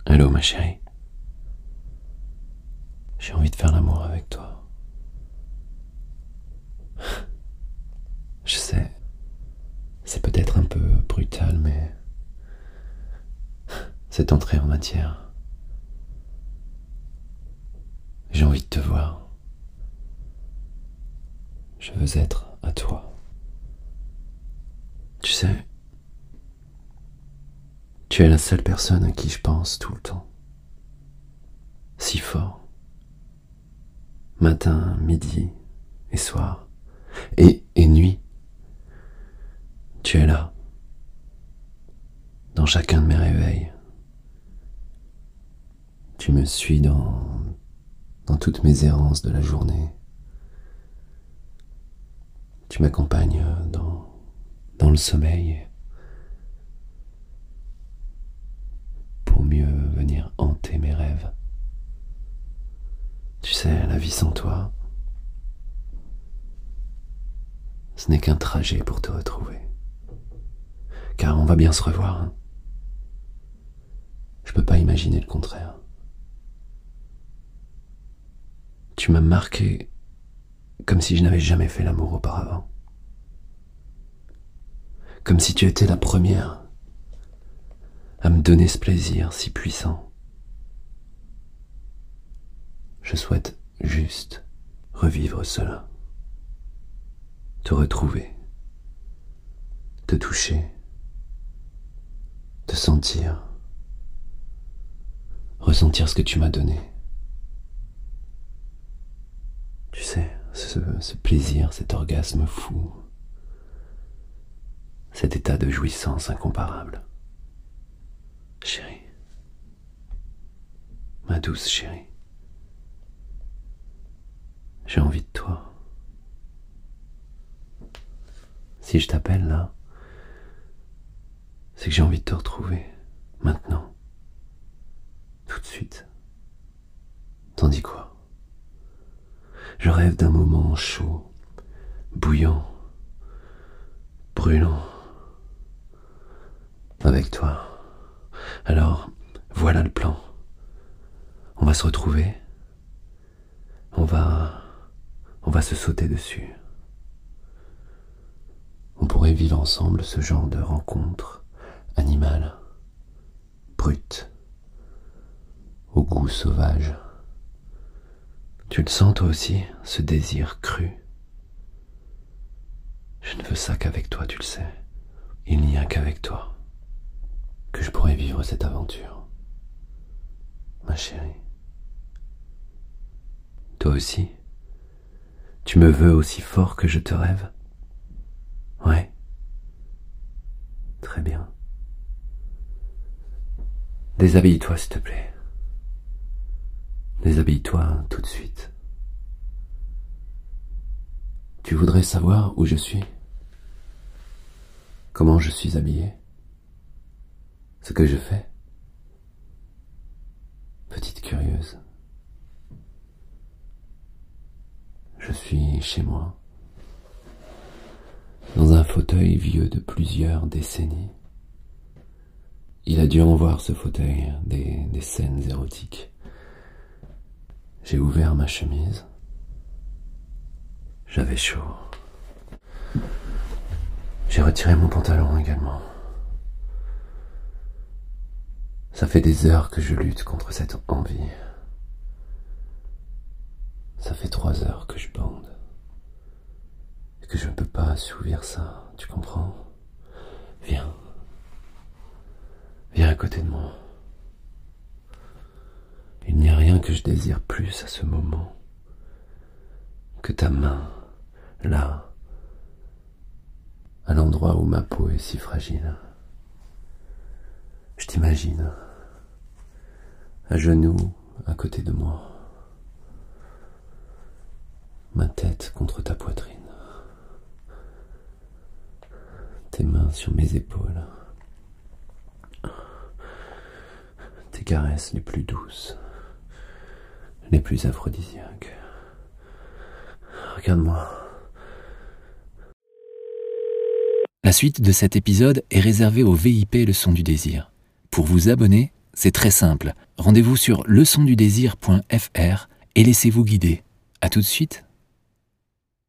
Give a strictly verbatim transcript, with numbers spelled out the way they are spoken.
Allô, ma chérie. J'ai envie de faire l'amour avec toi. Je sais, c'est peut-être un peu brutal, mais c'est entré en matière. J'ai envie de te voir. Je veux être à toi. Tu sais, tu es la seule personne à qui je pense tout le temps. Si fort. Matin, midi et soir. Et, et nuit. Tu es là. Dans chacun de mes réveils. Tu me suis dans, dans toutes mes errances de la journée. Tu m'accompagnes dans, dans le sommeil pour mieux venir hanter mes rêves. Tu sais, la vie sans toi, ce n'est qu'un trajet pour te retrouver. Car on va bien se revoir. Hein. Je peux pas imaginer le contraire. Tu m'as marqué comme si je n'avais jamais fait l'amour auparavant. Comme si tu étais la première à me donner ce plaisir si puissant. Je souhaite juste revivre cela. Te retrouver. Te toucher. Te sentir. Ressentir ce que tu m'as donné. Tu sais, ce, ce plaisir, cet orgasme fou. Cet état de jouissance incomparable. Chérie. Ma douce chérie. J'ai envie de toi. Si je t'appelle là, c'est que j'ai envie de te retrouver. Maintenant. Tout de suite. T'en dis quoi? Je rêve d'un moment chaud, bouillant, brûlant, avec toi. Alors, voilà le plan. On va se retrouver. On va... On va se sauter dessus. On pourrait vivre ensemble ce genre de rencontre animale, brute, au goût sauvage. Tu le sens toi aussi, ce désir cru? Je ne veux ça qu'avec toi, tu le sais. Il n'y a qu'avec toi que je pourrais vivre cette aventure. Ma chérie. Toi aussi, tu me veux aussi fort que je te rêve? Ouais. Très bien. Déshabille-toi, s'il te plaît. Déshabille-toi tout de suite. Tu voudrais savoir où je suis? Comment je suis habillé? Ce que je fais? Petite curieuse. Je suis chez moi, dans un fauteuil vieux de plusieurs décennies. Il a dû en voir, ce fauteuil, des, des scènes érotiques. J'ai ouvert ma chemise. J'avais chaud. J'ai retiré mon pantalon également. Ça fait des heures que je lutte contre cette envie. Ça fait trois heures que je bande. Et que je ne peux pas assouvir ça, tu comprends? Viens. Viens à côté de moi. Il n'y a rien que je désire plus à ce moment que ta main, là, à l'endroit où ma peau est si fragile. Je t'imagine, à genoux, à côté de moi, ma tête contre ta poitrine, tes mains sur mes épaules, tes caresses les plus douces, les plus aphrodisiaques. Regarde-moi. La suite de cet épisode est réservée au V I P Leçon du désir. Pour vous abonner, C'est très simple. Rendez-vous sur leçon du désir point f r et laissez-vous guider. À tout de suite.